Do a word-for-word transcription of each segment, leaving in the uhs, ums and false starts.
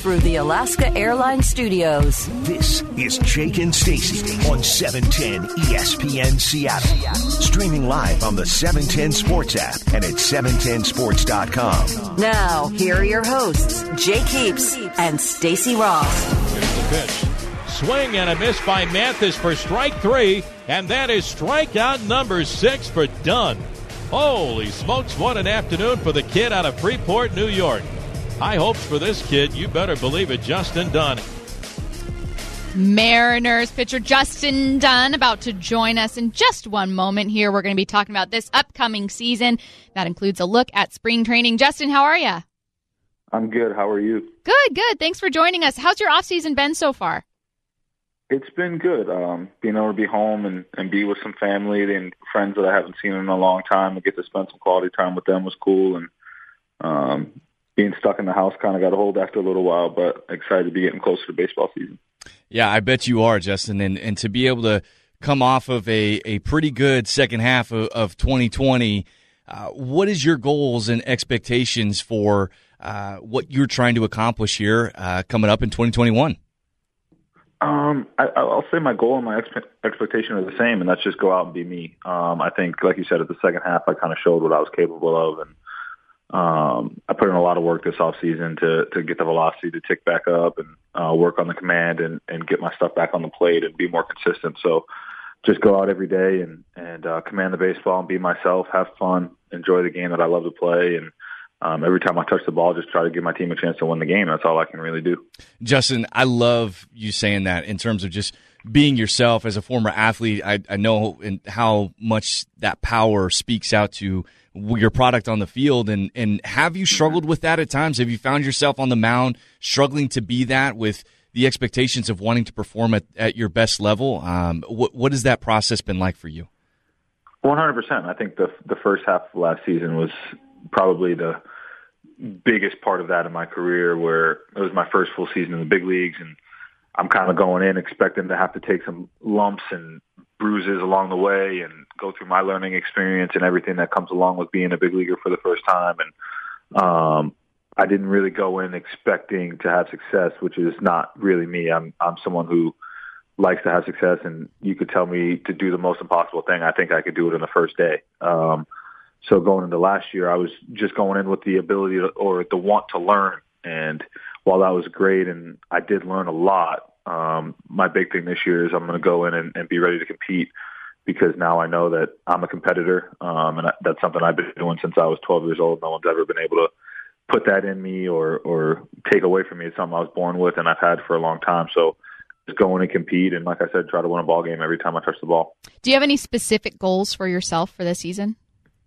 through the Alaska Airlines Studios. This is Jake and Stacy on seven ten E S P N Seattle. Streaming live on the seven ten Sports app and at seven ten sports dot com. Now, here are your hosts, Jake Heaps and Stacy Ross. Here's the pitch. Swing and a miss by Mathis for strike three, and that is strikeout number six for Dunn. Holy smokes, what an afternoon for the kid out of Freeport, New York. High hopes for this kid, you better believe it, Justin Dunn. Mariners pitcher Justin Dunn about to join us in just one moment here. We're going to be talking about this upcoming season. That includes a look at spring training. Justin, how are you? I'm good. How are you? Good, good. Thanks for joining us. How's your offseason been so far? It's been good. Um, being able to be home and, and be with some family and friends that I haven't seen in a long time and get to spend some quality time with them was cool. And um, being stuck in the house kind of got a hold after a little while, but excited to be getting closer to baseball season. Yeah, I bet you are, Justin. And, and to be able to come off of a, a pretty good second half of, of twenty twenty, uh, what is your goals and expectations for uh, what you're trying to accomplish here uh, coming up in twenty twenty-one? Um, I, I'll say my goal and my expe- expectation are the same, and that's just go out and be me. Um, I think, like you said, at the second half, I kind of showed what I was capable of, and um, I put in a lot of work this off season to to get the velocity to tick back up and uh, work on the command and, and get my stuff back on the plate and be more consistent. So just go out every day and and uh, command the baseball and be myself, have fun, enjoy the game that I love to play, and Um, every time I touch the ball, just try to give my team a chance to win the game. That's all I can really do. Justin, I love you saying that in terms of just being yourself as a former athlete. I, I know in how much that power speaks out to your product on the field. And, and have you struggled with that at times? Have you found yourself on the mound struggling to be that with the expectations of wanting to perform at, at your best level? Um, what, what has that process been like for you? one hundred percent. I think the the first half of last season was probably the biggest part of that in my career, where it was my first full season in the big leagues, and I'm kind of going in expecting to have to take some lumps and bruises along the way and go through my learning experience and everything that comes along with being a big leaguer for the first time. And um, I didn't really go in expecting to have success, which is not really me. I'm I'm someone who likes to have success, and you could tell me to do the most impossible thing. I think I could do it in the first day. Um, So going into last year, I was just going in with the ability to, or the want to learn. And while that was great and I did learn a lot, um, my big thing this year is I'm going to go in and, and be ready to compete, because now I know that I'm a competitor. Um, and that's something I've been doing since I was twelve years old. No one's ever been able to put that in me or, or take away from me. It's something I was born with and I've had for a long time. So just go in and compete. And like I said, try to win a ball game every time I touch the ball. Do you have any specific goals for yourself for this season?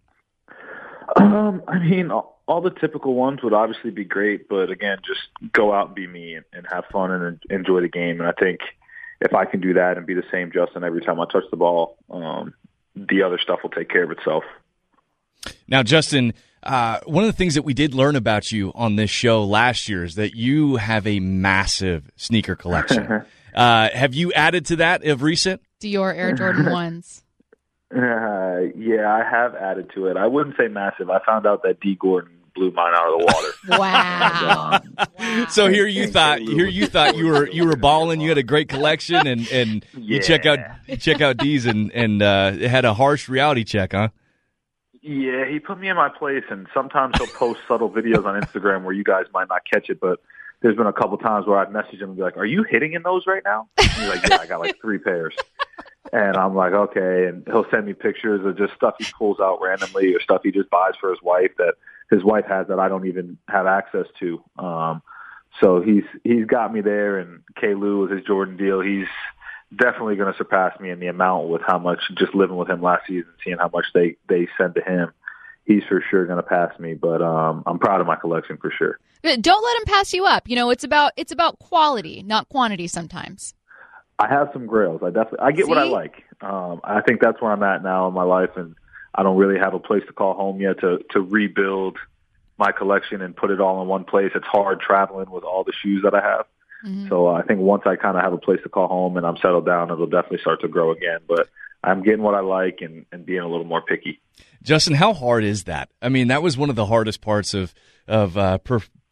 Um, I mean, all, all the typical ones would obviously be great, but again, just go out and be me and, and have fun and enjoy the game. And I think if I can do that and be the same Justin every time I touch the ball, um, the other stuff will take care of itself. Now, Justin, uh, one of the things that we did learn about you on this show last year is that you have a massive sneaker collection. uh, have you added to that of recent? Dior Air Jordan ones. Uh, yeah, I have added to it. I wouldn't say massive. I found out that D. Gordon blew mine out of the water. Wow. and, um, wow. So here you thought here you thought you were you were balling. You had a great collection, and, and you yeah. check out you check out D's, and and uh, it had a harsh reality check, huh? Yeah, he put me in my place, and sometimes he'll post subtle videos on Instagram where you guys might not catch it, but there's been a couple times where I've messaged him and be like, "Are you hitting in those right now?" And he's like, "Yeah, I got like three pairs." And I'm like, okay. And he'll send me pictures of just stuff he pulls out randomly or stuff he just buys for his wife that his wife has that I don't even have access to. Um, so he's he's got me there. And K. Lou with his Jordan deal, he's definitely going to surpass me in the amount with how much, just living with him last season, seeing how much they, they send to him. He's for sure going to pass me, but um, I'm proud of my collection for sure. Don't let him pass you up. You know, it's about it's about quality, not quantity sometimes. I have some grails. I definitely, I get See? what I like. Um, I think that's where I'm at now in my life, and I don't really have a place to call home yet to, to rebuild my collection and put it all in one place. It's hard traveling with all the shoes that I have. Mm-hmm. So uh, I think once I kind of have a place to call home and I'm settled down, it'll definitely start to grow again. But I'm getting what I like and, and being a little more picky. Justin, how hard is that? I mean, that was one of the hardest parts of, of uh, per-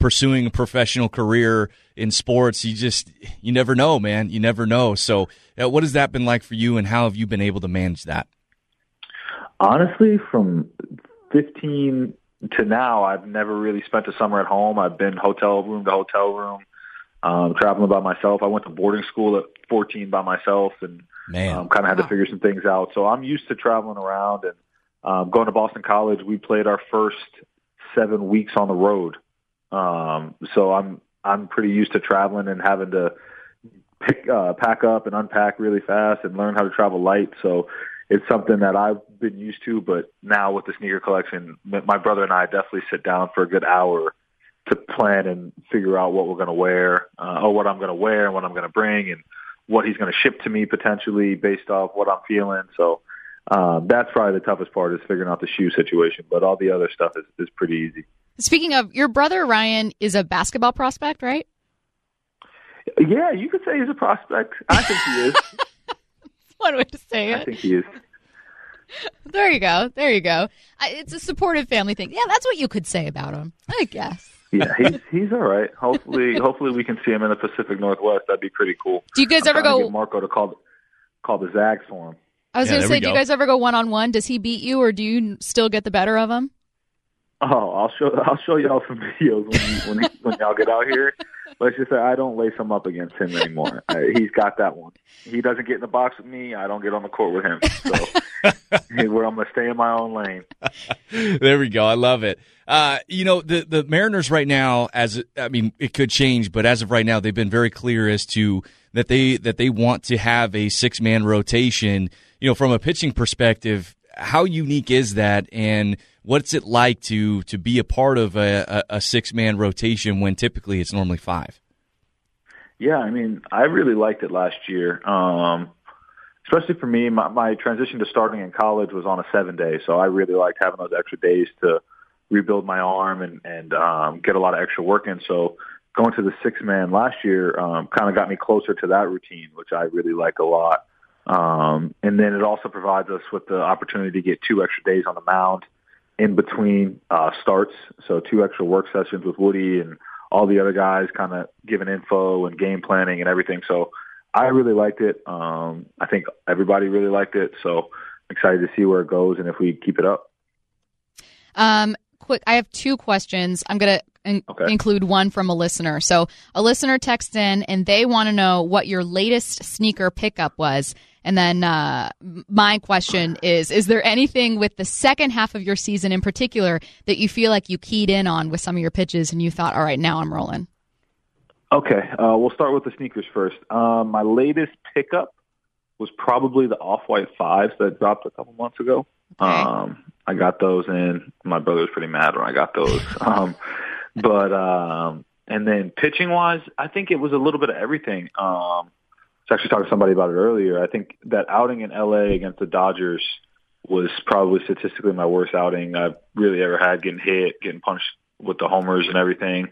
pursuing a professional career in sports, you just you never know, man. You never know. So, uh, what has that been like for you, and how have you been able to manage that? Honestly, from fifteen to now, I've never really spent a summer at home. I've been hotel room to hotel room, um, traveling by myself. I went to boarding school at fourteen by myself, and um, kind of had to figure some things out. So I'm used to traveling around, and um, going to Boston College, we played our first seven weeks on the road. Um, so I'm I'm pretty used to traveling and having to pick, uh, pack up and unpack really fast and learn how to travel light. So it's something that I've been used to, but now with the sneaker collection, my brother and I definitely sit down for a good hour to plan and figure out what we're going to wear, uh, or what I'm going to wear and what I'm going to bring, and what he's going to ship to me potentially based off what I'm feeling. So um, that's probably the toughest part, is figuring out the shoe situation, but all the other stuff is, is pretty easy. Speaking of, your brother Ryan is a basketball prospect, right? Yeah, you could say he's a prospect. I think he is. One way to say it. I think he is. There you go. There you go. It's a supportive family thing. Yeah, that's what you could say about him, I guess. Yeah, he's he's all right. Hopefully, hopefully we can see him in the Pacific Northwest. That'd be pretty cool. Do you guys I'm ever go? To get Marco to call call the Zags for him. I was Yeah, going to there say, we do you go. guys ever go one on one? Does he beat you, or do you still get the better of him? Oh, I'll show I'll show y'all some videos when you, when, he, when y'all get out here. Let's just say I don't lace him up against him anymore. Uh, he's got that one. He doesn't get in the box with me. I don't get on the court with him. So where I'm going to stay in my own lane. There we go. I love it. Uh, you know, the the Mariners right now, as I mean, it could change, but as of right now, they've been very clear as to that they that they want to have a six man rotation. You know, from a pitching perspective, how unique is that, and what's it like to to be a part of a, a, a six-man rotation when typically it's normally five? Yeah, I mean, I really liked it last year. Um, especially for me, my, my transition to starting in college was on a seven-day, so I really liked having those extra days to rebuild my arm and, and um, get a lot of extra work in. So going to the six-man last year um, kind of got me closer to that routine, which I really like a lot. Um, and then it also provides us with the opportunity to get two extra days on the mound in between uh, starts, so two extra work sessions with Woody and all the other guys kind of giving info and game planning and everything. So I really liked it. Um, I think everybody really liked it. So excited to see where it goes and if we keep it up. Um, quick, I have two questions. I'm going to in- Okay. include one from a listener. So a listener texts in and they want to know what your latest sneaker pickup was. And then uh, my question is, is there anything with the second half of your season in particular that you feel like you keyed in on with some of your pitches and you thought, all right, now I'm rolling? Okay, uh, we'll start with the sneakers first. Um, my latest pickup was probably the Off-White fives that dropped a couple months ago. Okay. Um, I got those in. My brother was pretty mad when I got those. um, but um, and then pitching-wise, I think it was a little bit of everything. Um, I was actually talking to somebody about it earlier. I think that outing in L A against the Dodgers was probably statistically my worst outing I've really ever had, getting hit, getting punched with the homers and everything.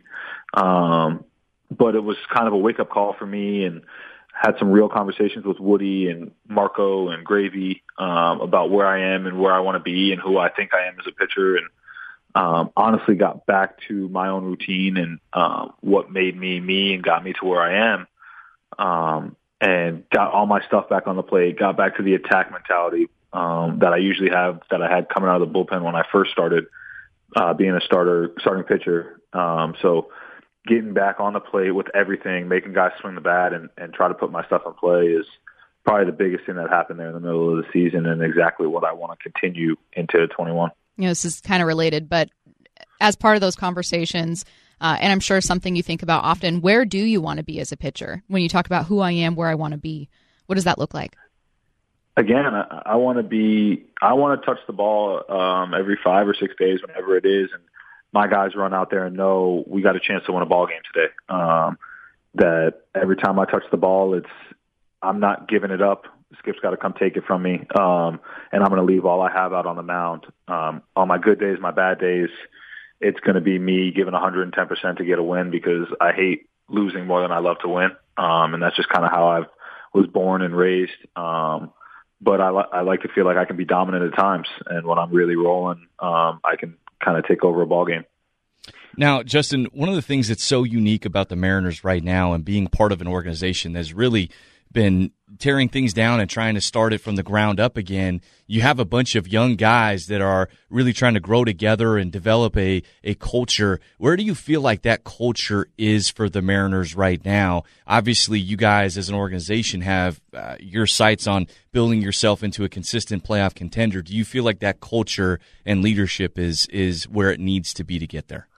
Um, but it was kind of a wake-up call for me, and had some real conversations with Woody and Marco and Gravy um, about where I am and where I want to be and who I think I am as a pitcher, and um, honestly got back to my own routine and um, what made me me and got me to where I am, um, and got all my stuff back on the plate, got back to the attack mentality um, that I usually have, that I had coming out of the bullpen when I first started uh, being a starter, starting pitcher. Um, so getting back on the plate with everything, making guys swing the bat and, and try to put my stuff in play is probably the biggest thing that happened there in the middle of the season, and exactly what I want to continue into twenty-one. You know, this is kind of related, but as part of those conversations, uh, and I'm sure something you think about often, where do you want to be as a pitcher? When you talk about who I am, where I want to be, what does that look like? Again, I, I want to be, I want to touch the ball um, every five or six days, whenever it is, and my guys run out there and know we got a chance to win a ball game today. Um, that every time I touch the ball, it's, I'm not giving it up. Skip's got to come take it from me. Um, and I'm going to leave all I have out on the mound. Um, on my good days, my bad days, it's going to be me giving one hundred ten percent to get a win, because I hate losing more than I love to win. Um, and that's just kind of how I was born and raised. Um, but I, li- I like to feel like I can be dominant at times. And when I'm really rolling, um, I can kind of take over a ball game. Now, Justin, one of the things that's so unique about the Mariners right now and being part of an organization that's really been tearing things down and trying to start it from the ground up again, you have a bunch of young guys that are really trying to grow together and develop a, a culture. Where do you feel like that culture is for the Mariners right now? Obviously, you guys as an organization have uh, your sights on building yourself into a consistent playoff contender. Do you feel like that culture and leadership is is where it needs to be to get there?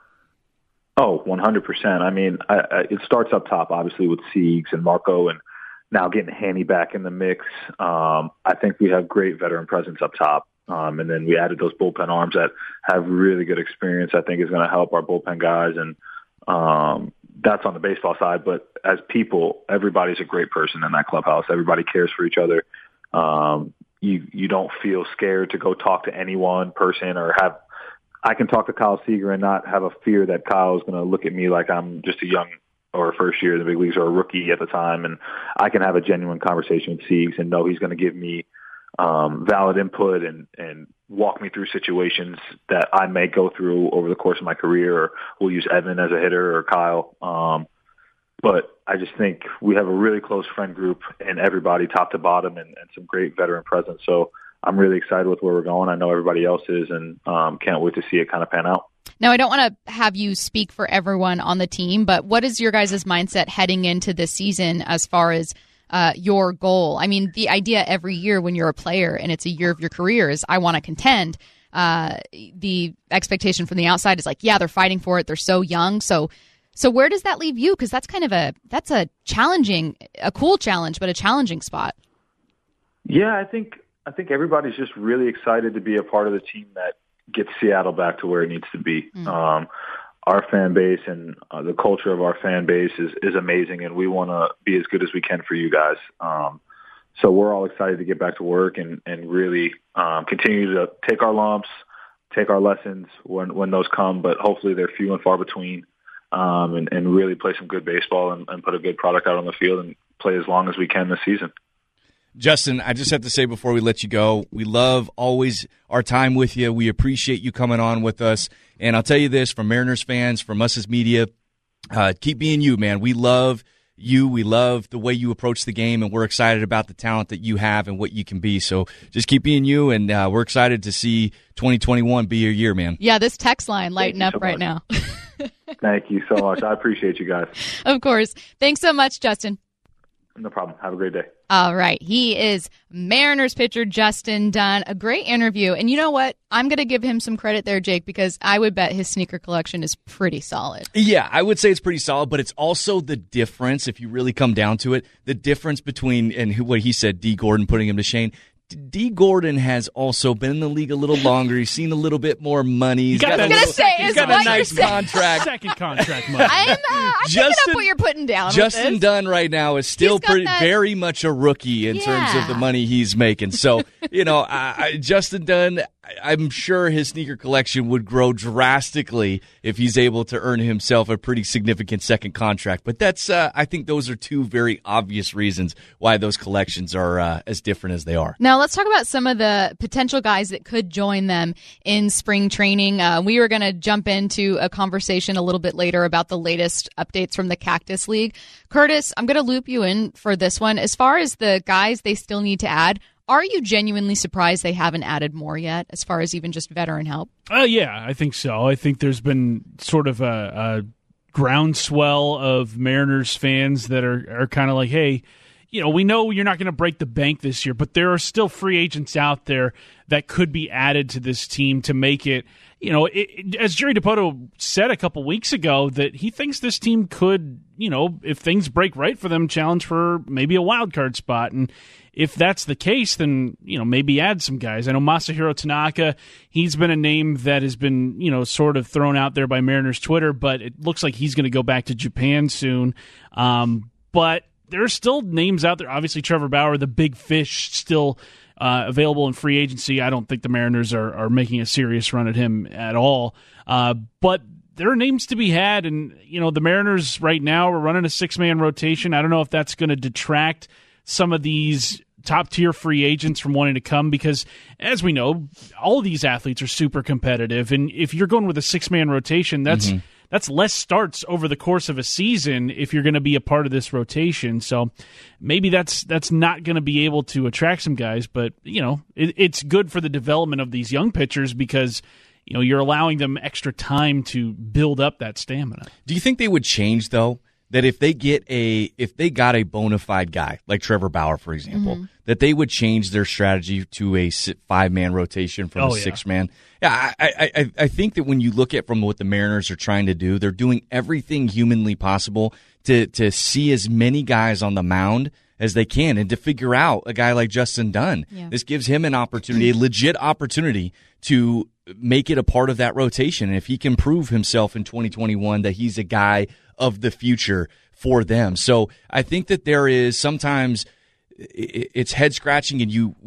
Oh, one hundred percent. I mean, I, I, it starts up top, obviously, with Siegs and Marco, and now getting Hanny back in the mix. Um, I think we have great veteran presence up top. Um, and then we added those bullpen arms that have really good experience, I think is going to help our bullpen guys. And um, that's on the baseball side. But as people, everybody's a great person in that clubhouse. Everybody cares for each other. Um, you, you don't feel scared to go talk to any one person or have, I can talk to Kyle Seager and not have a fear that Kyle is going to look at me like I'm just a young or first year in the big leagues or a rookie at the time. And I can have a genuine conversation with Siegs and know he's going to give me um, valid input and, and walk me through situations that I may go through over the course of my career, or we'll use Evan as a hitter or Kyle. Um, but I just think we have a really close friend group and everybody top to bottom and, and some great veteran presence. So I'm really excited with where we're going. I know everybody else is, and um, can't wait to see it kind of pan out. Now, I don't want to have you speak for everyone on the team, but what is your guys' mindset heading into this season as far as uh, your goal? I mean, the idea every year when you're a player and it's a year of your career is I want to contend. Uh, the expectation from the outside is like, yeah, they're fighting for it. They're so young. So so where does that leave you? Because that's kind of a that's a challenging, a cool challenge, but a challenging spot. Yeah, I think I think everybody's just really excited to be a part of the team that get Seattle back to where it needs to be. Mm. Um, our fan base and uh, the culture of our fan base is, is amazing, and we want to be as good as we can for you guys. Um, so we're all excited to get back to work and, and really um, continue to take our lumps, take our lessons when, when those come, but hopefully they're few and far between, um, and, and really play some good baseball and, and put a good product out on the field and play as long as we can this season. Justin, I just have to say before we let you go, we love always our time with you. We appreciate you coming on with us. And I'll tell you this, from Mariners fans, from us as media, uh, keep being you, man. We love you. We love the way you approach the game, and we're excited about the talent that you have and what you can be. So just keep being you, and uh, we're excited to see twenty twenty-one be your year, man. Yeah, this text line lighting up so right now. Thank you so much. I appreciate you guys. Of course. Thanks so much, Justin. No problem. Have a great day. All right. He is Mariners pitcher Justin Dunn. A great interview. And you know what? I'm going to give him some credit there, Jake, because I would bet his sneaker collection is pretty solid. Yeah, I would say it's pretty solid, but it's also the difference, if you really come down to it, the difference between, and what he said, D. Gordon putting him to shame. D. Gordon has also been in the league a little longer. He's seen a little bit more money. He's got, got, a, little, say, he's got a nice contract. Second contract money. I'm, uh, I'm Justin, picking up what you're putting down. Justin Dunn right now is still pretty, that, very much a rookie in yeah. terms of the money he's making. So, you know, I, I, Justin Dunn, I'm sure his sneaker collection would grow drastically if he's able to earn himself a pretty significant second contract. But that's, uh, I think those are two very obvious reasons why those collections are uh, as different as they are. Now, let's talk about some of the potential guys that could join them in spring training. Uh, we were going to jump into a conversation a little bit later about the latest updates from the Cactus League. Curtis, I'm going to loop you in for this one. As far as the guys they still need to add, are you genuinely surprised they haven't added more yet, as far as even just veteran help? Uh, yeah, I think so. I think there's been sort of a, a groundswell of Mariners fans that are, are kind of like, hey, you know, we know you're not going to break the bank this year, but there are still free agents out there that could be added to this team to make it, you know, it, it, as Jerry Dipoto said a couple weeks ago, that he thinks this team could, you know, if things break right for them, challenge for maybe a wild card spot. And if that's the case, then, you know, maybe add some guys. I know Masahiro Tanaka, he's been a name that has been, you know, sort of thrown out there by Mariners Twitter, but it looks like he's going to go back to Japan soon. Um, but there are still names out there. Obviously, Trevor Bauer, the big fish, still uh, available in free agency. I don't think the Mariners are, are making a serious run at him at all. Uh, but there are names to be had, and, you know, the Mariners right now are running a six-man rotation. I don't know if that's going to detract some of these top-tier free agents from wanting to come, because, as we know, all of these athletes are super competitive, and if you're going with a six-man rotation, that's mm-hmm. that's less starts over the course of a season if you're going to be a part of this rotation. So maybe that's that's not going to be able to attract some guys, but you know, it, it's good for the development of these young pitchers because you know you're allowing them extra time to build up that stamina. Do you think they would change though? That if they get a if they got a bona fide guy like Trevor Bauer, for example, mm-hmm. that they would change their strategy to a five man rotation from oh, a yeah. six man. Yeah, I, I I think that when you look at from what the Mariners are trying to do, they're doing everything humanly possible to to see as many guys on the mound as they can and to figure out a guy like Justin Dunn. Yeah. This gives him an opportunity, a legit opportunity to make it a part of that rotation. And if he can prove himself in twenty twenty-one that he's a guy of the future for them. So I think that there is sometimes it's head scratching and you,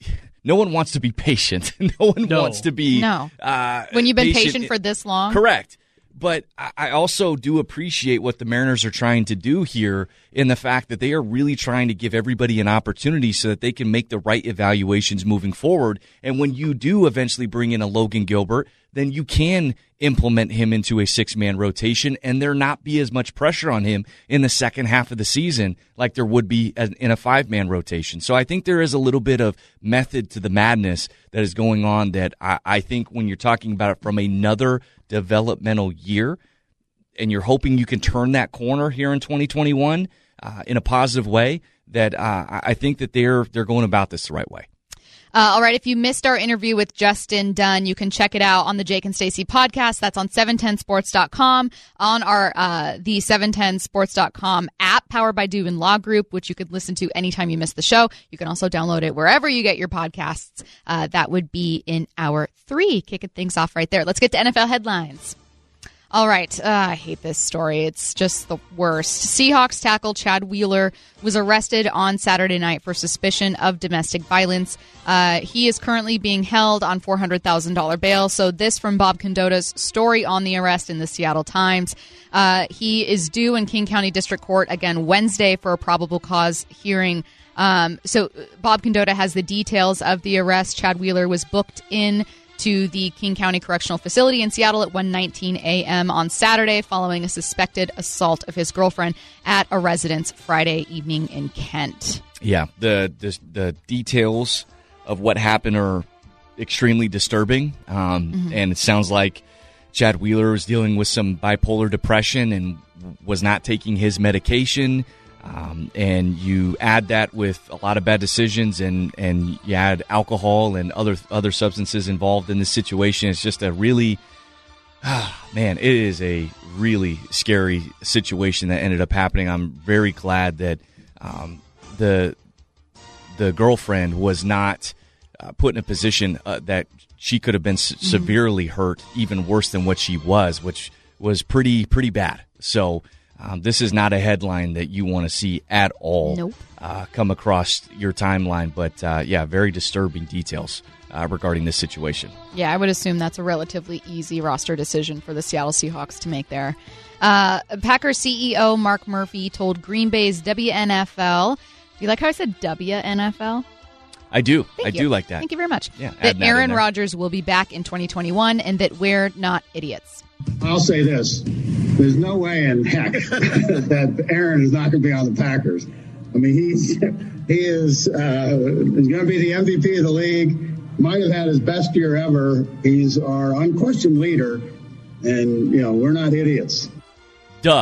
no one wants to be patient. No one no. wants to be, no. uh, when you've been patient, patient for this long. Correct. But I also do appreciate what the Mariners are trying to do here in the fact that they are really trying to give everybody an opportunity so that they can make the right evaluations moving forward. And when you do eventually bring in a Logan Gilbert, then you can implement him into a six-man rotation and there not be as much pressure on him in the second half of the season like there would be in a five-man rotation. So I think there is a little bit of method to the madness that is going on that I, I think when you're talking about it from another developmental year and you're hoping you can turn that corner here in twenty twenty-one uh, in a positive way, that uh, I think that they're they're going about this the right way. Uh, all right, if you missed our interview with Justin Dunn, you can check it out on the Jake and Stacey podcast. That's on seven ten sports dot com, on our uh, the seven ten sports dot com app powered by Dubin Law Group, which you could listen to anytime you miss the show. You can also download it wherever you get your podcasts. Uh, that would be in hour three. Kicking things off right there. Let's get to N F L headlines. All right. Uh, I hate this story. It's just the worst. Seahawks tackle Chad Wheeler was arrested on Saturday night for suspicion of domestic violence. Uh, he is currently being held on four hundred thousand dollars bail. So this from Bob Condotta's story on the arrest in the Seattle Times. Uh, he is due in King County District Court again Wednesday for a probable cause hearing. Um, so Bob Condotta has the details of the arrest. Chad Wheeler was booked in to the King County Correctional Facility in Seattle at one nineteen a.m. on Saturday following a suspected assault of his girlfriend at a residence Friday evening in Kent. Yeah, the the, the details of what happened are extremely disturbing, um, mm-hmm. and it sounds like Chad Wheeler was dealing with some bipolar depression and was not taking his medication. Um, and you add that with a lot of bad decisions and, and you add alcohol and other other substances involved in this situation. It's just a really, ah, man, it is a really scary situation that ended up happening. I'm very glad that um, the the girlfriend was not uh, put in a position uh, that she could have been s- mm-hmm. severely hurt, even worse than what she was, which was pretty pretty bad. So. Um, this is not a headline that you want to see at all nope. uh, come across your timeline. But, uh, yeah, very disturbing details uh, regarding this situation. Yeah, I would assume that's a relatively easy roster decision for the Seattle Seahawks to make there. Uh, Packers C E O Mark Murphy told Green Bay's W N F L. Do you like how I said W N F L? I do. Thank I you. do like that. Thank you very much. Yeah, that Aaron Rodgers will be back in twenty twenty-one and that we're not idiots. I'll say this. There's no way in heck that Aaron is not going to be on the Packers. I mean, he's he is uh, he's going to be the M V P of the league. Might have had his best year ever. He's our unquestioned leader. And, you know, we're not idiots. Duh.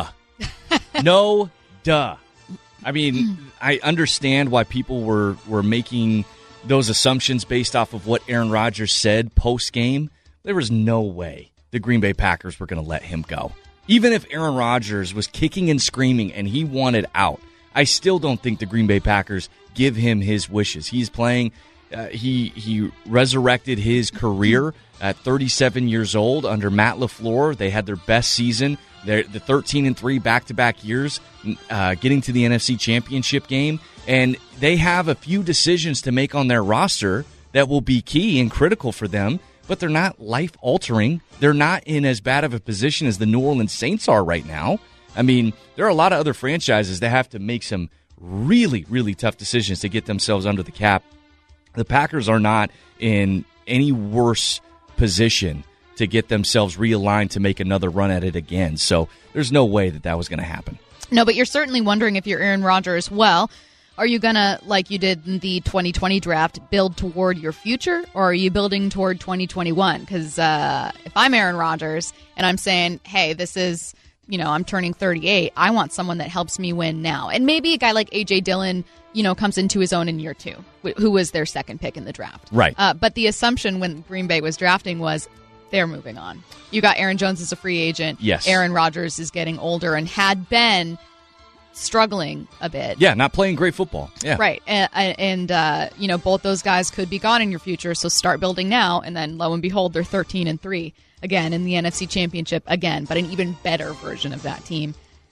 No, duh. I mean, I understand why people were, were making those assumptions based off of what Aaron Rodgers said post-game. There was no way the Green Bay Packers were going to let him go. Even if Aaron Rodgers was kicking and screaming and he wanted out, I still don't think the Green Bay Packers give him his wishes. He's playing, uh, he he resurrected his career at thirty-seven years old under Matt LaFleur. They had their best season. They're the thirteen and three back-to-back years, uh, getting to the N F C Championship game. And they have a few decisions to make on their roster that will be key and critical for them, but they're not life-altering. They're not in as bad of a position as the New Orleans Saints are right now. I mean, there are a lot of other franchises that have to make some really, really tough decisions to get themselves under the cap. The Packers are not in any worse position to get themselves realigned to make another run at it again. So there's no way that that was going to happen. No, but you're certainly wondering if you're Aaron Rodgers, well, are you going to, like you did in the twenty twenty draft, build toward your future, or are you building toward twenty twenty-one? Because uh, if I'm Aaron Rodgers and I'm saying, hey, this is, you know, I'm turning thirty-eight, I want someone that helps me win now. And maybe a guy like A J Dillon, you know, comes into his own in year two, who was their second pick in the draft. Right. Uh, but the assumption when Green Bay was drafting was they're moving on. You got Aaron Jones as a free agent. Yes. Aaron Rodgers is getting older and had been struggling a bit. Yeah, not playing great football. Yeah. Right. And, and uh, you know, both those guys could be gone in your future, so start building now, and then lo and behold, they're thirteen and three again in the N F C Championship again, but an even better version of that team.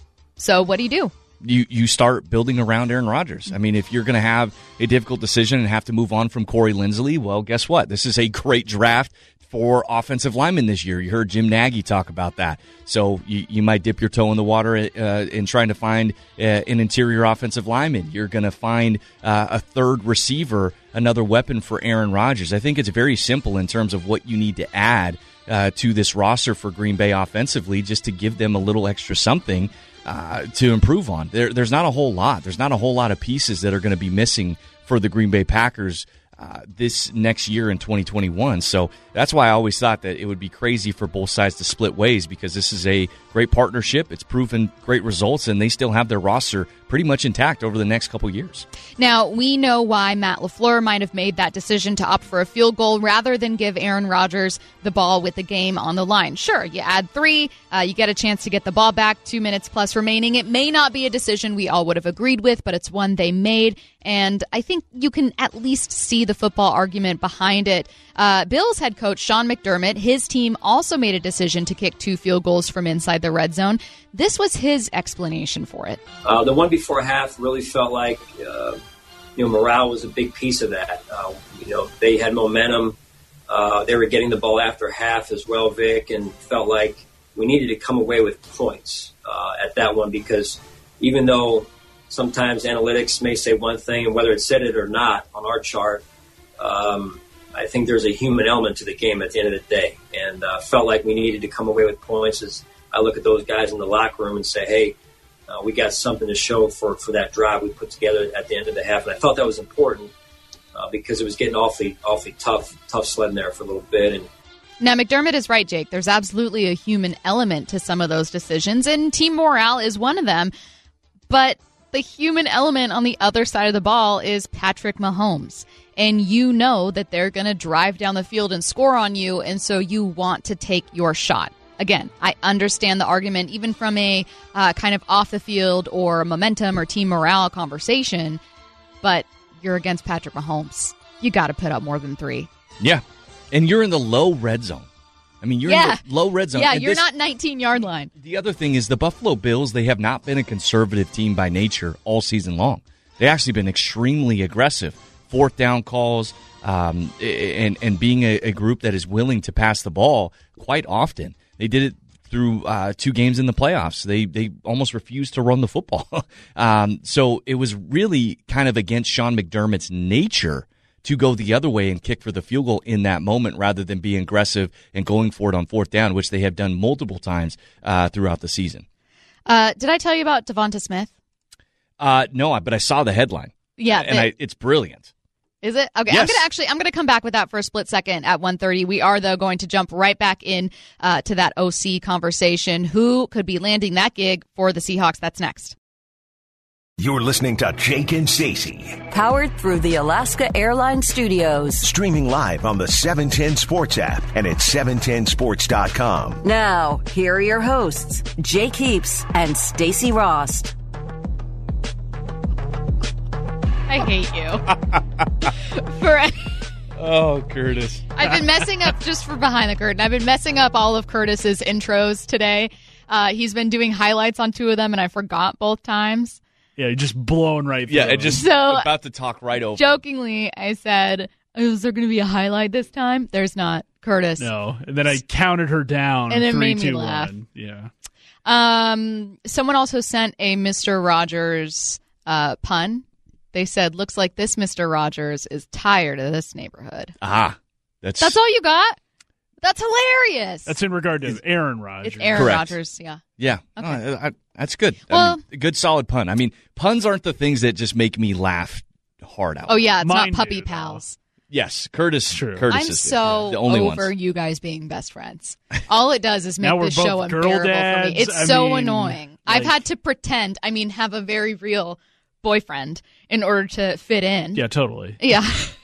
So what do you do? You you start building around Aaron Rodgers. I mean, if you're going to have a difficult decision and have to move on from Corey Linsley, well, guess what? This is a great draft for offensive linemen this year. You heard Jim Nagy talk about that. So you, you might dip your toe in the water uh, in trying to find uh, an interior offensive lineman. You're going to find uh, a third receiver, another weapon for Aaron Rodgers. I think it's very simple in terms of what you need to add uh, to this roster for Green Bay offensively, just to give them a little extra something uh, to improve on. There, there's not a whole lot. There's not a whole lot of pieces that are going to be missing for the Green Bay Packers Uh, this next year in twenty twenty-one. So that's why I always thought that it would be crazy for both sides to split ways, because this is a great partnership. It's proven great results, and they still have their roster pretty much intact over the next couple years. Now, we know why Matt LaFleur might have made that decision to opt for a field goal rather than give Aaron Rodgers the ball with the game on the line. Sure, you add three, uh, you get a chance to get the ball back, two minutes plus remaining. It may not be a decision we all would have agreed with, but it's one they made, and I think you can at least see the football argument behind it. Uh, Bills head coach Sean McDermott, his team also made a decision to kick two field goals from inside the red zone. This was his explanation for it. Uh, the one before half really felt like, uh, you know, morale was a big piece of that. Uh, you know, they had momentum. Uh, they were getting the ball after half as well, Vic, and felt like we needed to come away with points uh, at that one, because even though sometimes analytics may say one thing, and whether it said it or not on our chart, um, I think there's a human element to the game at the end of the day, and uh, felt like we needed to come away with points as I look at those guys in the locker room and say, hey, uh, we got something to show for, for that drive we put together at the end of the half. And I felt that was important uh, because it was getting awfully, awfully tough, tough sledding there for a little bit. And Now, McDermott is right, Jake. There's absolutely a human element to some of those decisions, and team morale is one of them. But the human element on the other side of the ball is Patrick Mahomes. And you know that they're going to drive down the field and score on you, and so you want to take your shot. Again, I understand the argument, even from a uh, kind of off the field or momentum or team morale conversation, but you're against Patrick Mahomes. You got to put up more than three. Yeah, and you're in the low red zone. I mean, you're yeah. in the low red zone. Yeah, and you're this, not nineteen-yard line. The other thing is the Buffalo Bills, they have not been a conservative team by nature all season long. They've actually been extremely aggressive. Fourth down calls, um, and, and being a, a group that is willing to pass the ball quite often. They did it through uh, two games in the playoffs. They they almost refused to run the football. um, so it was really kind of against Sean McDermott's nature to go the other way and kick for the field goal in that moment rather than being aggressive and going for it on fourth down, which they have done multiple times uh, throughout the season. Uh, did I tell you about Devonta Smith? Uh, no, but I saw the headline. Yeah. And the- I, it's brilliant. Is it? Okay, Yes. I'm going to actually, I'm going to come back with that for a split second at one thirty. We are, though, going to jump right back in uh, to that O C conversation. Who could be landing that gig for the Seahawks? That's next. You're listening to Jake and Stacey. Powered through the Alaska Airlines Studios. Streaming live on the seven ten Sports app and at seven ten sports dot com. Now, here are your hosts, Jake Heaps and Stacey Rost. I hate you. for Oh, Curtis. I've been messing up, just for behind the curtain, I've been messing up all of Curtis's intros today. Uh, he's been doing highlights on two of them, and I forgot both times. Yeah, you're just blowing right through. Yeah, it just So, about to talk right over. Jokingly, I said, is there going to be a highlight this time? There's not. Curtis. No, and then I counted her down. And it three, made me two, laugh. one. Yeah. Um, someone also sent a Mister Rogers uh, pun. They said, looks like this Mister Rogers is tired of this neighborhood. Ah, that's That's all you got? That's hilarious. That's in regard to Aaron Rodgers. It's Aaron Correct. Rodgers, yeah. Yeah, Okay. No, I, I, that's good. Well- I mean, a good solid pun. I mean, puns aren't the things that just make me laugh hard out. Oh, yeah, it's Mine not puppy do, though. pals. Yes, Curtis. True. Curtis I'm is so the only over ones. you guys being best friends. All it does is make Now we're this both show girl unbearable for dads. me. It's I so mean, annoying. I've like- had to pretend, I mean, have a very real boyfriend in order to fit in. Yeah, totally. Yeah.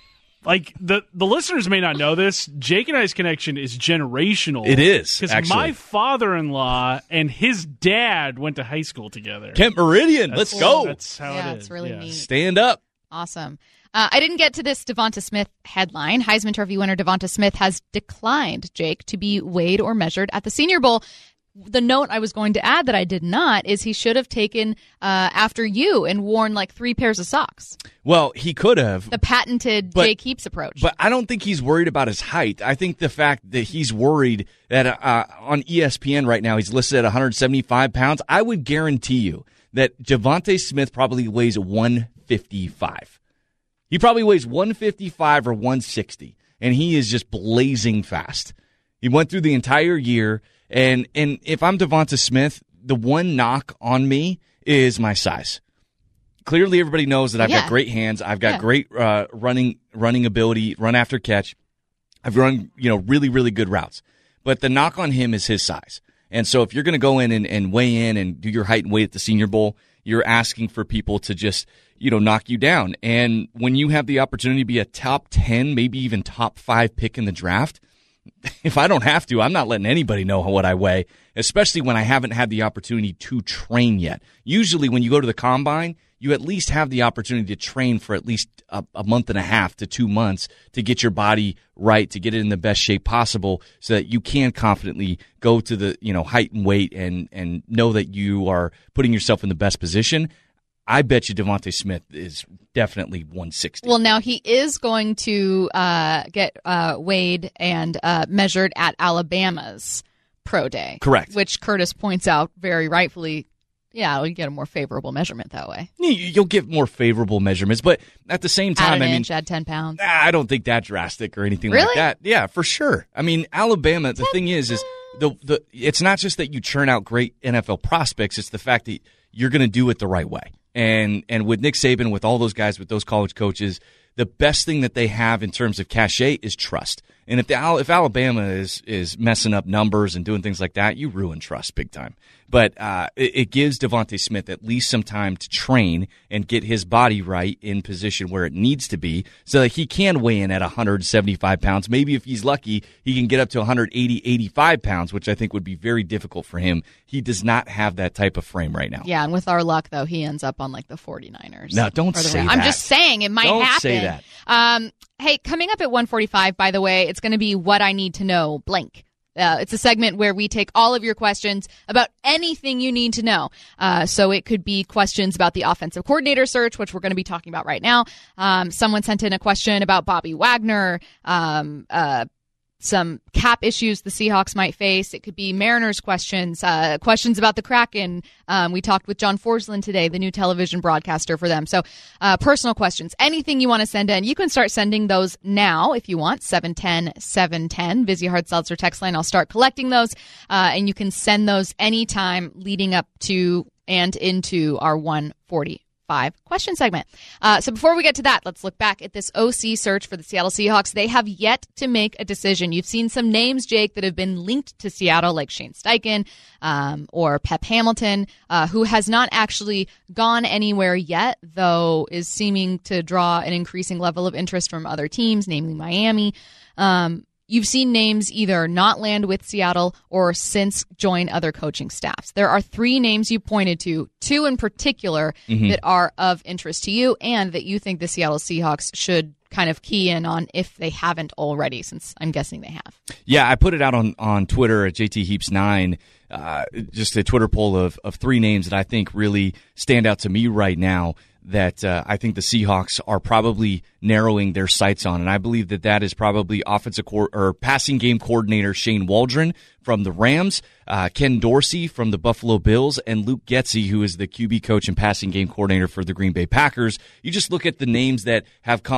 Like, the, the listeners may not know this. Jake and I's connection is generational. It is, Because actually. my father-in-law and his dad went to high school together. Kent Meridian, let's go. That's how Yeah, it is. it's really Yeah. neat. Stand up. Awesome. Uh, I didn't get to this Devonta Smith headline. Heisman Trophy winner Devonta Smith has declined, Jake, to be weighed or measured at the Senior Bowl. The note I was going to add that I did not is he should have taken uh, after you and worn like three pairs of socks. Well, he could have. The patented But- Jake Heaps approach. But I don't think he's worried about his height. I think the fact that he's worried that uh, on E S P N right now he's listed at one hundred seventy-five pounds, I would guarantee you that Devonta Smith probably weighs one fifty-five. He probably weighs one fifty-five or one sixty, and he is just blazing fast. He went through the entire year, and, and if I'm Devonta Smith, the one knock on me is my size. Clearly, everybody knows that I've Yeah. got great hands. I've got Yeah. great uh, running running ability, run after catch. I've run, you know, really, really good routes. But the knock on him is his size. And so if you're going to go in and, and weigh in and do your height and weight at the Senior Bowl, you're asking for people to just, you know, knock you down. And when you have the opportunity to be a top ten, maybe even top five pick in the draft, if I don't have to, I'm not letting anybody know what I weigh, especially when I haven't had the opportunity to train yet. Usually when you go to the combine, you at least have the opportunity to train for at least a, a month and a half to two months to get your body right, to get it in the best shape possible so that you can confidently go to the, you know, height and weight and, and know that you are putting yourself in the best position. I bet you Devonta Smith is definitely one sixty. Well, now he is going to uh, get uh, weighed and uh, measured at Alabama's Pro Day. Correct. Which Curtis points out very rightfully. Yeah, we get a more favorable measurement that way. You- You'll get more favorable measurements, but at the same Add time, an I mean, inch, add ten pounds. I don't think that drastic or anything like Really? that. Yeah, for sure. I mean, Alabama, the thing is, is the the it's not just that you churn out great N F L prospects, it's the fact that you're going to do it the right way. And and with Nick Saban, with all those guys, with those college coaches, the best thing that they have in terms of cachet is trust. And if the Al- if Alabama is is messing up numbers and doing things like that, you ruin trust big time. But uh, it, it gives Devonta Smith at least some time to train and get his body right in position where it needs to be so that he can weigh in at one hundred seventy-five pounds. Maybe if he's lucky, he can get up to one hundred eighty, eighty-five pounds, which I think would be very difficult for him. He does not have that type of frame right now. Yeah, and with our luck, though, he ends up on like the forty-niners. No, don't Or the say Rams. that. I'm just saying it might Don't happen. say that. Um, hey, coming up at one forty-five, by the way, it's going to be What I Need to Know blank. Uh, it's a segment where we take all of your questions about anything you need to know. Uh, so it could be questions about the offensive coordinator search, which we're going to be talking about right now. Um, someone sent in a question about Bobby Wagner, um, uh, some cap issues the Seahawks might face. It could be Mariners questions, uh, questions about the Kraken. Um, we talked with John Forsland today, the new television broadcaster for them. So uh, personal questions, anything you want to send in, you can start sending those now if you want. seven ten, seven ten, Vizzy Hard Seltzer text line. I'll start collecting those, uh, and you can send those anytime leading up to and into our one forty. Question segment. Uh, so before we get to that, let's look back at this O C search for the Seattle Seahawks. They have yet to make a decision. You've seen some names, Jake, that have been linked to Seattle, like Shane Steichen um, or Pep Hamilton, uh, who has not actually gone anywhere yet, though is seeming to draw an increasing level of interest from other teams, namely Miami. Um, You've seen names either not land with Seattle or since join other coaching staffs. There are three names you pointed to, two in particular Mm-hmm. that are of interest to you and that you think the Seattle Seahawks should kind of key in on if they haven't already, since I'm guessing they have. Yeah, I put it out on, on Twitter at J T Heaps nine, uh, just a Twitter poll of, of three names that I think really stand out to me right now that uh, I think the Seahawks are probably narrowing their sights on. And I believe that that is probably offensive co- or passing game coordinator Shane Waldron from the Rams, uh, Ken Dorsey from the Buffalo Bills, and Luke Getsy, who is the Q B coach and passing game coordinator for the Green Bay Packers. You just look at the names that have come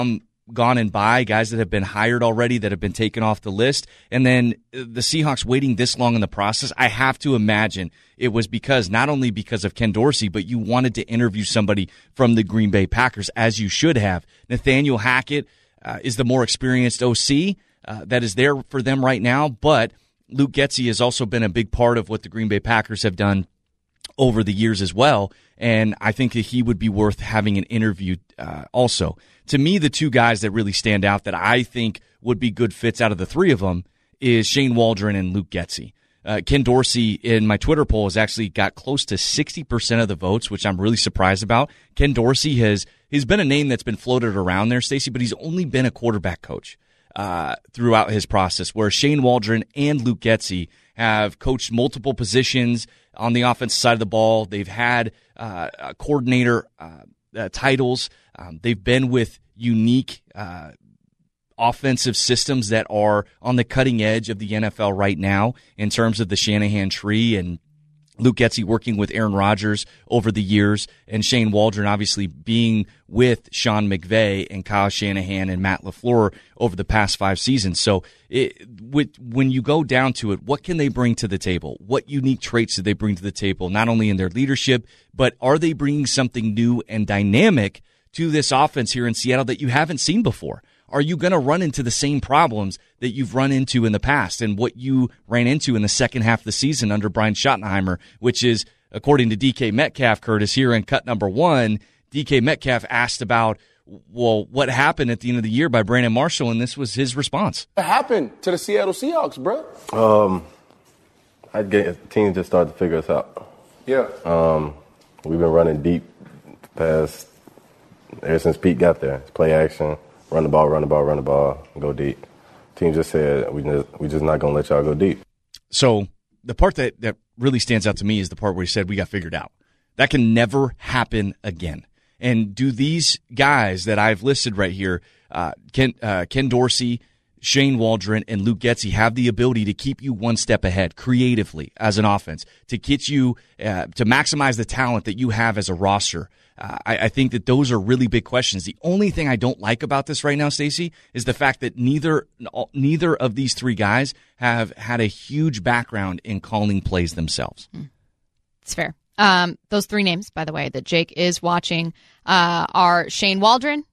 gone and by, guys that have been hired already that have been taken off the list, and then the Seahawks waiting this long in the process, I have to imagine it was because, not only because of Ken Dorsey, but you wanted to interview somebody from the Green Bay Packers, as you should have. Nathaniel Hackett uh, is the more experienced O C uh, that is there for them right now, but Luke Getsy has also been a big part of what the Green Bay Packers have done over the years as well, and I think that he would be worth having an interview uh, also. To me, the two guys that really stand out that I think would be good fits out of the three of them is Shane Waldron and Luke Getsy. Uh, Ken Dorsey in my Twitter poll has actually got close to sixty percent of the votes, which I'm really surprised about. Ken Dorsey has he's been a name that's been floated around there, Stacey, but he's only been a quarterback coach uh, throughout his process, where Shane Waldron and Luke Getsy have coached multiple positions on the offensive side of the ball. They've had uh, coordinator uh, uh, titles. Um, they've been with unique uh, offensive systems that are on the cutting edge of the N F L right now in terms of the Shanahan tree, and Luke Getsy working with Aaron Rodgers over the years, and Shane Waldron obviously being with Sean McVay and Kyle Shanahan and Matt LaFleur over the past five seasons. So it, with, when you go down to it, what can they bring to the table? What unique traits do they bring to the table, not only in their leadership, but are they bringing something new and dynamic to this offense here in Seattle that you haven't seen before? Are you going to run into the same problems that you've run into in the past and what you ran into in the second half of the season under Brian Schottenheimer, which is, according to D K Metcalf, Curtis, here in cut number one, D K Metcalf asked about, well, what happened at the end of the year by Brandon Marshall, and this was his response. What happened to the Seattle Seahawks, bro? Um, I'd get teams just started to figure us out. Yeah. Um, we've been running deep past ever since Pete got there. It's play action, run the ball, run the ball, run the ball, go deep. Team just said we just we just not gonna let y'all go deep. So the part that, that really stands out to me is the part where he said we got figured out. That can never happen again. And do these guys that I've listed right here, uh, Ken uh, Ken Dorsey, Shane Waldron, and Luke Getsy, have the ability to keep you one step ahead creatively as an offense, to get you uh, to maximize the talent that you have as a roster? Uh, I, I think that those are really big questions. The only thing I don't like about this right now, Stacey, is the fact that neither neither of these three guys have had a huge background in calling plays themselves. It's fair. Um, those three names, by the way, that Jake is watching uh, are Shane Waldron,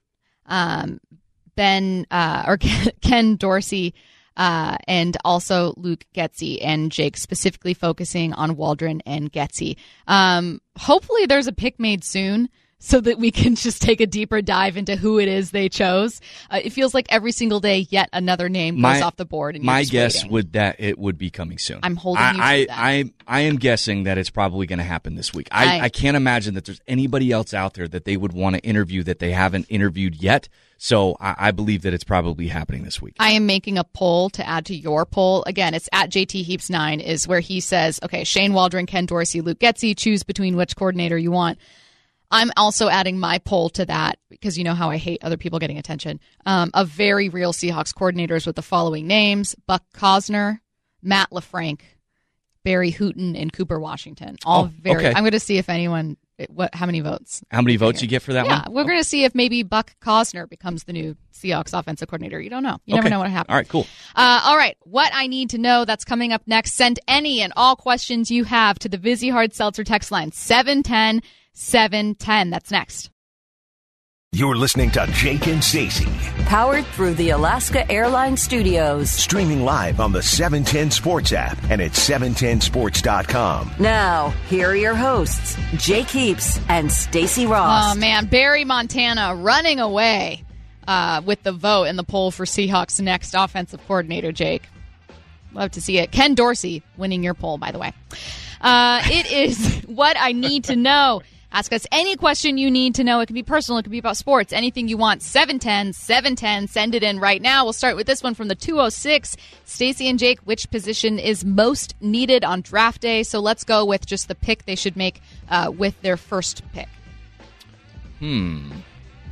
um, Ben uh, or Ken Dorsey, uh, and also Luke Getsy, and Jake specifically focusing on Waldron and Getsy. Um, hopefully there's a pick made soon so that we can just take a deeper dive into who it is they chose. Uh, it feels like every single day yet another name goes my, off the board. And my you're just guess waiting. would that it would be coming soon. I'm holding I, you I, to that. I, I am guessing that it's probably going to happen this week. I, I, I can't imagine that there's anybody else out there that they would want to interview that they haven't interviewed yet. So I, I believe that it's probably happening this week. I am making a poll to add to your poll. Again, it's at J T Heaps nine is where he says, okay, Shane Waldron, Ken Dorsey, Luke Getsy, choose between which coordinator you want. I'm also adding my poll to that because you know how I hate other people getting attention. Um, of very real Seahawks coordinators with the following names: Buck Cosner, Matt LaFranc, Barry Hooton, and Cooper Washington. All oh, very. Okay. I'm going to see if anyone. What? How many votes? How many votes you get for that yeah, one? Yeah, we're going to see if maybe Buck Cosner becomes the new Seahawks offensive coordinator. You don't know. You okay. never know what happens. All right, cool. Uh, all right, what I need to know, that's coming up next. Send any and all questions you have to the Vizzy Hard Seltzer text line, seven ten seven ten. That's next. You're listening to Jake and Stacey. Powered through the Alaska Airlines Studios. Streaming live on the seven ten Sports app and at seven ten sports dot com. Now, here are your hosts, Jake Heaps and Stacey Ross. Oh, man, Barry Montana running away uh, with the vote in the poll for Seahawks' next offensive coordinator, Jake. Love to see it. Ken Dorsey winning your poll, by the way. Uh, it is what I need to know. Ask us any question you need to know. It can be personal. It can be about sports. Anything you want. seven ten seven ten. Send it in right now. We'll start with this one from the two oh six. Stacey and Jake, which position is most needed on draft day? So let's go with just the pick they should make uh, with their first pick. Hmm.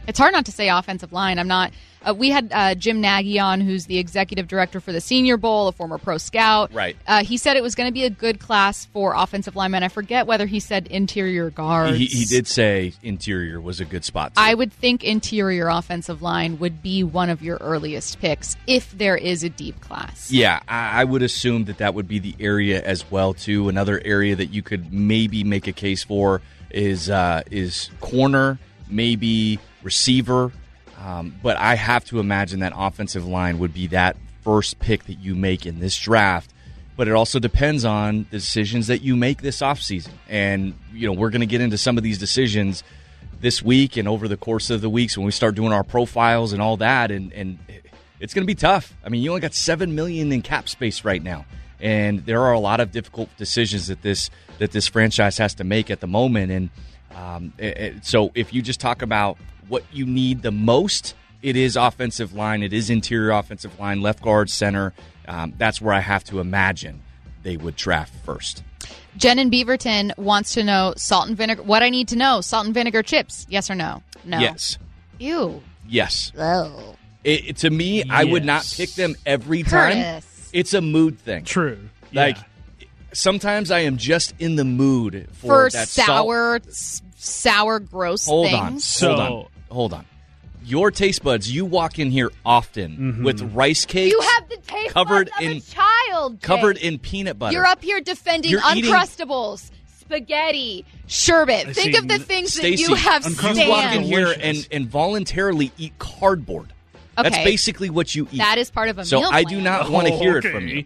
It's hard not to say offensive line. I'm not. Uh, we had uh, Jim Nagy on, who's the executive director for the Senior Bowl, a former pro scout. Right. Uh, he said it was going to be a good class for offensive linemen. I forget whether he said interior guards. He, he did say interior was a good spot, too. I would think interior offensive line would be one of your earliest picks if there is a deep class. Yeah, I, I would assume that that would be the area as well, too. Another area that you could maybe make a case for is uh, is corner, maybe receiver. Um, but I have to imagine that offensive line would be that first pick that you make in this draft. But it also depends on the decisions that you make this offseason. And, you know, we're going to get into some of these decisions this week and over the course of the weeks when we start doing our profiles and all that. And, and it's going to be tough. I mean, you only got seven million dollars in cap space right now. And there are a lot of difficult decisions that this that this franchise has to make at the moment. And um, it, it, so if you just talk about what you need the most, it is offensive line. It is interior offensive line, left guard, center. Um, that's where I have to imagine they would draft first. Jen in Beaverton wants to know salt and vinegar. What I need to know, salt and vinegar chips, yes or no? No. Yes. Ew. Yes. Oh. It, it, to me, yes. I would not pick them every time. Curtis. It's a mood thing. True. Like, yeah. sometimes I am just in the mood for, for that sour, salt. s- sour, gross Hold things. on. So, hold on. Hold on. Your taste buds, you walk in here often mm-hmm. with rice cakes. You have the taste covered buds of in, a child, Jake. covered in peanut butter. You're up here defending You're eating- Uncrustables, spaghetti, sherbet. I Think see. of the things Stacey, that you have Uncrustables you walk in stand. here Delicious. and, and voluntarily eat cardboard. That's Okay. basically what you eat. That is part of a so meal I plan. do not want to hear Okay. it from you.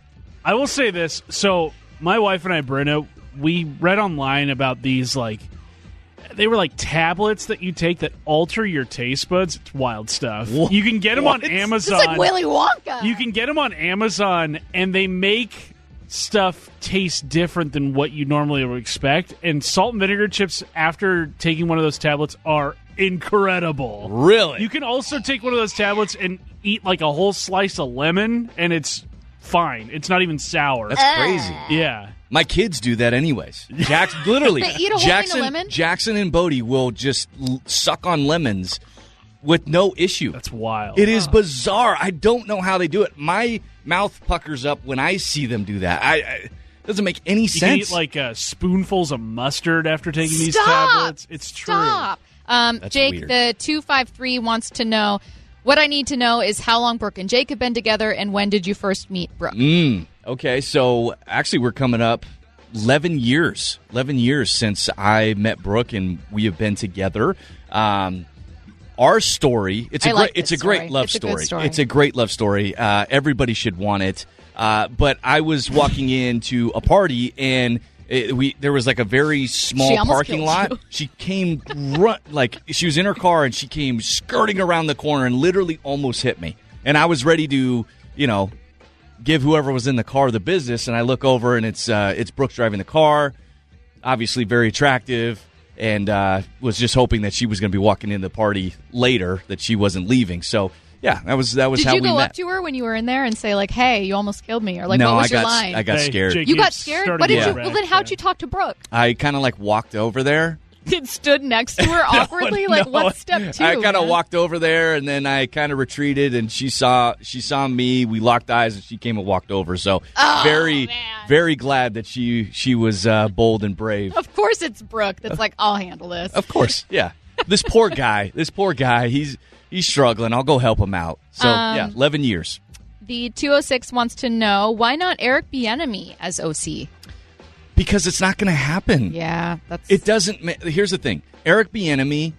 I will say this. So my wife and I, Brenda, we read online about these, like, they were like tablets that you take that alter your taste buds. It's wild stuff. What? You can get them What? on It's Amazon. like Willy Wonka. You can get them on Amazon, and they make stuff taste different than what you normally would expect. And salt and vinegar chips, after taking one of those tablets, are incredible. Really? You can also take one of those tablets and eat like a whole slice of lemon, and it's fine. It's not even sour. That's crazy. yeah. My kids do that anyways. Jackson, literally, They eat a whole thing of Jackson, lemon? Jackson and Bodie will just l- suck on lemons with no issue. That's wild. It is bizarre. I don't know how they do it. My mouth puckers up when I see them do that. I, I it doesn't make any You sense. can eat like uh, spoonfuls of mustard after taking these Stop! tablets. It's true. Stop. Um, That's Jake, weird. the two five three wants to know, what I need to know is how long Brooke and Jake have been together, and when did you first meet Brooke? Mm, okay, so actually we're coming up eleven years. eleven years since I met Brooke, and we have been together. Um, our story, it's a I great, like it's this a great story. love It's a good story. story. It's a great love story. Uh, everybody should want it. Uh, but I was walking into a party, and it, we there was like a very small She almost parking killed lot. you. She came run, like she was in her car, and she came skirting around the corner and literally almost hit me. And I was ready to, you know, give whoever was in the car the business. And I look over, and it's uh, it's Brooke driving the car, obviously very attractive, and uh, was just hoping that she was going to be walking in the party later, that she wasn't leaving. So yeah, that was that was Did how you we go met. up to her when you were in there and say, like, hey, you almost killed me? Or, like, no, what was I your got line? I got Hey, scared. Jake, you got it's scared? starting What to did get you? red, Well, then how'd man. you talk to Brooke? I kind of like walked over there. It stood next to her awkwardly? like, No, what's step two? I kind of man? walked over there, and then I kind of retreated, and she saw she saw me. We locked eyes, and she came and walked over. So Oh, very, man. very glad that she she was uh, bold and brave. Of course it's Brooke that's like, I'll handle this. Of course, yeah. This poor guy, this poor guy, he's he's struggling. I'll go help him out. So Um, yeah, eleven years. The two oh six wants to know, why not Eric Bieniemy as O C? Because it's not going to happen. Yeah, that's... It doesn't. ma- Here's the thing, Eric Bieniemy.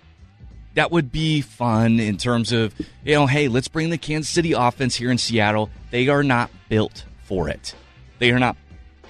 That would be fun in terms of, you know, hey, let's bring the Kansas City offense here in Seattle. They are not built for it. They are not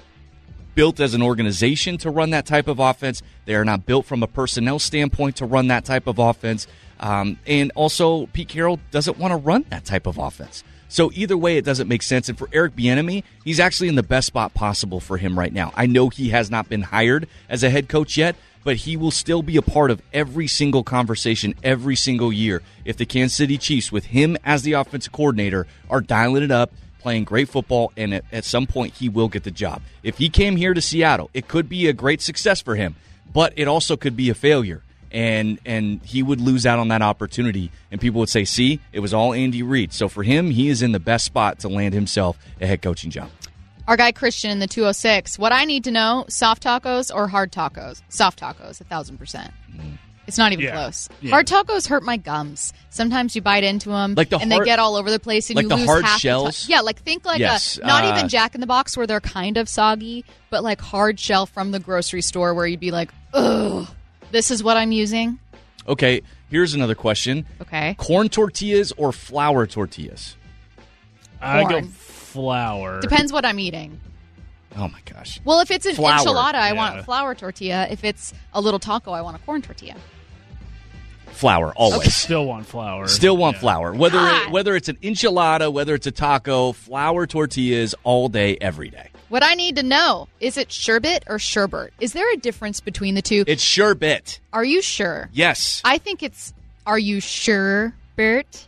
built as an organization to run that type of offense. They are not built from a personnel standpoint to run that type of offense. Um, and also, Pete Carroll doesn't want to run that type of offense. So either way, it doesn't make sense. And for Eric Bieniemy, he's actually in the best spot possible for him right now. I know he has not been hired as a head coach yet, but he will still be a part of every single conversation every single year if the Kansas City Chiefs, with him as the offensive coordinator, are dialing it up, playing great football, and at, at some point he will get the job. If he came here to Seattle, it could be a great success for him, but it also could be a failure. and and he would lose out on that opportunity. And people would say, see, it was all Andy Reid. So for him, he is in the best spot to land himself a head coaching job. Our guy Christian in the two oh six. What I need to know, soft tacos or hard tacos? Soft tacos, a thousand percent. It's not even Yeah. close. Yeah. Hard tacos hurt my gums. Sometimes you bite into them, Like the and hard- they get all over the place, and like you the lose hard half shells? The ta- yeah, like think like Yes, a not uh, even Jack in the Box where they're kind of soggy, but like hard shell from the grocery store where you'd be like, ugh, this is what I'm using. Okay, here's another question. Okay. Corn tortillas or flour tortillas? I go Corn. flour. Depends what I'm eating. Oh, my gosh. Well, if it's an Flour. enchilada, I Yeah. want a flour tortilla. If it's a little taco, I want a corn tortilla. Flour, always. Still want flour. Still want Yeah. flour. Whether God. it, whether it's an enchilada, whether it's a taco, flour tortillas all day, every day. What I need to know, is it sherbet or sherbet? Is there a difference between the two? It's sherbet. Are you sure? Yes. I think it's, are you sure, Bert?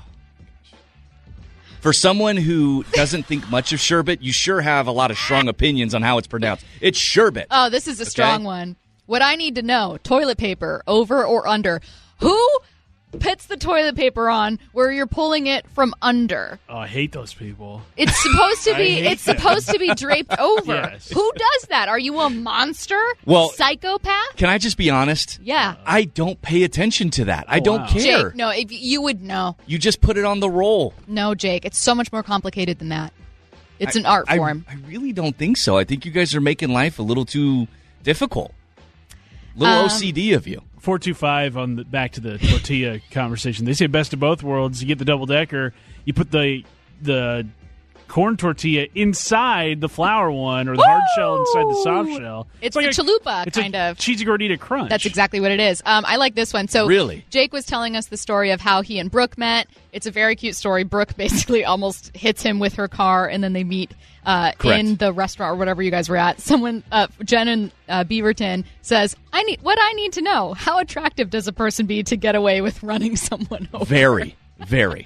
For someone who doesn't think much of sherbet, you sure have a lot of strong opinions on how it's pronounced. It's sherbet. Oh, this is a strong one. What I need to know, toilet paper, over or under? Who puts the toilet paper on where you're pulling it from under? Oh, I hate those people. It's supposed to I be hate it's them. supposed to be draped over. Yes. Who does that? Are you a monster? Well- Psychopath? Can I just be honest? Yeah. I don't pay attention to that. I Oh, don't wow. care. Jake, no, if you would know. You just put it on the roll. No, Jake, it's so much more complicated than that. It's I- an art I, form. I really don't think so. I think you guys are making life a little too difficult. A little Um, O C D of you. four two five on the back to the tortilla conversation. They say best of both worlds. You get the double decker. You put the the corn tortilla inside the flour one, or the hard shell inside the soft shell. It's like the a- chalupa, it's kind a of. cheesy gordita crunch. That's exactly what it is. Um, I like this one. So Really? Jake was telling us the story of how he and Brooke met. It's a very cute story. Brooke basically almost hits him with her car, and then they meet uh, Correct. in the restaurant or whatever you guys were at. Someone, uh, Jen in uh, Beaverton, says, "I need what I need to know. How attractive does a person be to get away with running someone over?" Very, very,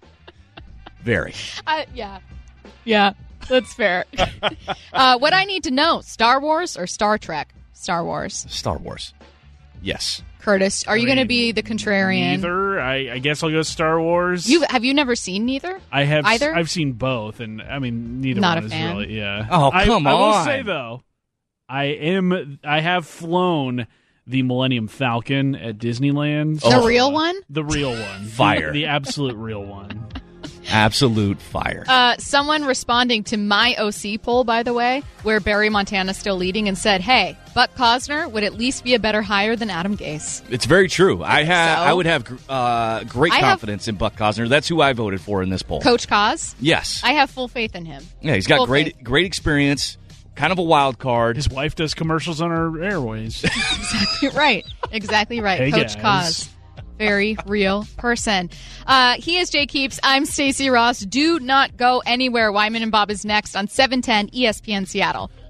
very. Uh, yeah, yeah, that's fair. uh, what I need to know: Star Wars or Star Trek? Star Wars. Star Wars. Yes. Curtis, are you I going to mean, be the contrarian? Neither. I, I guess I'll go Star Wars. You have you never seen neither? I have. either. I've seen both, and I mean neither Not one a is fan? really. Yeah. Oh, I- come I, will on. say though, I am. I have flown the Millennium Falcon at Disneyland. The Oh. real one? The real one. Fire. The, the absolute real one. Absolute fire. Uh, someone responding to my O C poll, by the way, where Barry Montana's still leading, and said, "Hey, Buck Cosner would at least be a better hire than Adam Gase." It's very true. I have. so. I would have uh, great I have- confidence in Buck Cosner. That's who I voted for in this poll. Coach Cos, Yes. I have full faith in him. yeah, he's got full great, faith. great experience. Kind of a wild card. His wife does commercials on our airways. right, exactly right. Hey, Coach guys. Cos, very real person. Uh, he is Jay Keeps. I'm Stacey Ross. Do not go anywhere. Wyman and Bob is next on seven ten E S P N Seattle.